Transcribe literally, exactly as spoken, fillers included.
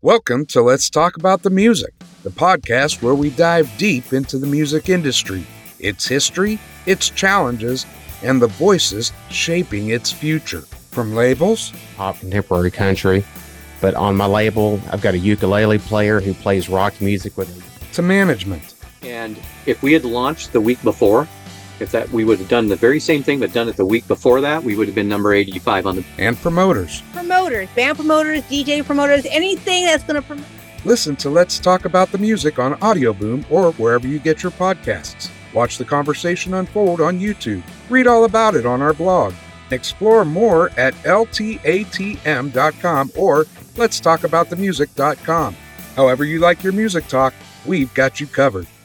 Welcome to Let's Talk About the Music, the podcast where we dive deep into the music industry, its history, its challenges, and the voices shaping its future. From labels, pop, contemporary, country, but on my label, I've got a ukulele player who plays rock music with me, to management. And if we had launched the week before, if that we would have done the very same thing but done it the week before that, we would have been number eighty-five on the... And promoters. Promoters, band promoters, D J promoters, anything that's going to promote. Listen to Let's Talk About the Music on Audio Boom or wherever you get your podcasts. Watch the conversation unfold on YouTube. Read all about it on our blog. Explore more at L T A T M dot com or lets talk about the music dot com. However you like your music talk, we've got you covered.